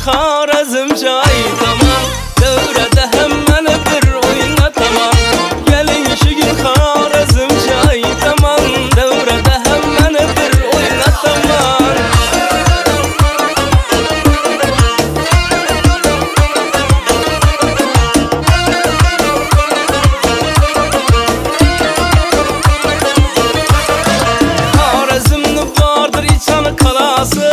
Xorazmcha aytaman, davrada hammani bir o'ynataman. Kelinishigin Xorazmcha aytaman, davrada hammani bir o'ynataman. Xorazmni bordir ichani qalasi,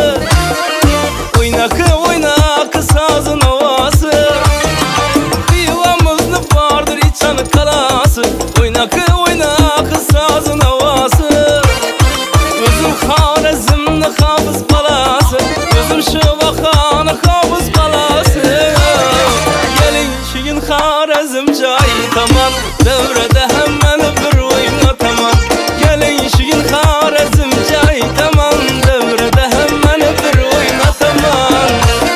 oynakı sazın havası. Divamızlı vardır içanı kalası, oynakı sazın havası. Özüm Xorazmni hafız balası, özüm Şıvaxanı hafız balası. Kelinishigin Xorazmcha aytaman, davrada hammani bir o'ynataman. Kelinishigin Xorazmcha aytaman, davrada hammani bir o'ynataman.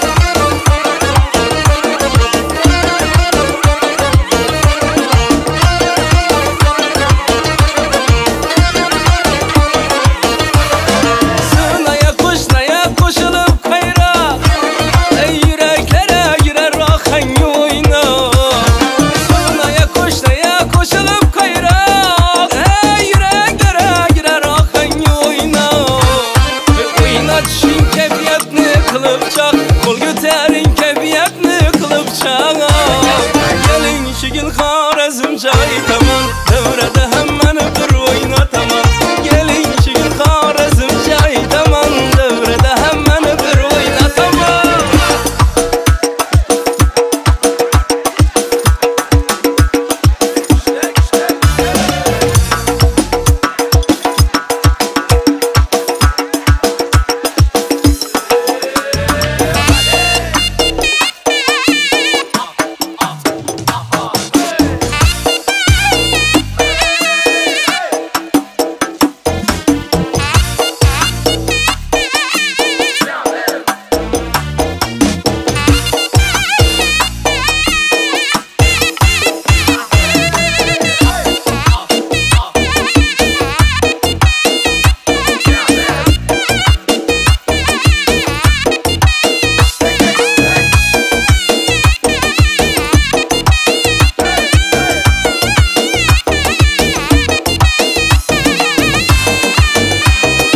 Qo'l ko'taring kayfiyatni qilib chaq. Kelinishigin Xorazmcha aytaman, davrada hammani bir o'ynataman. Kelinishigin Xorazmcha aytaman, davrada hammani bir o'ynataman.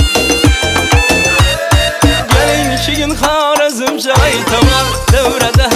Xorazmcha aytaman, davrada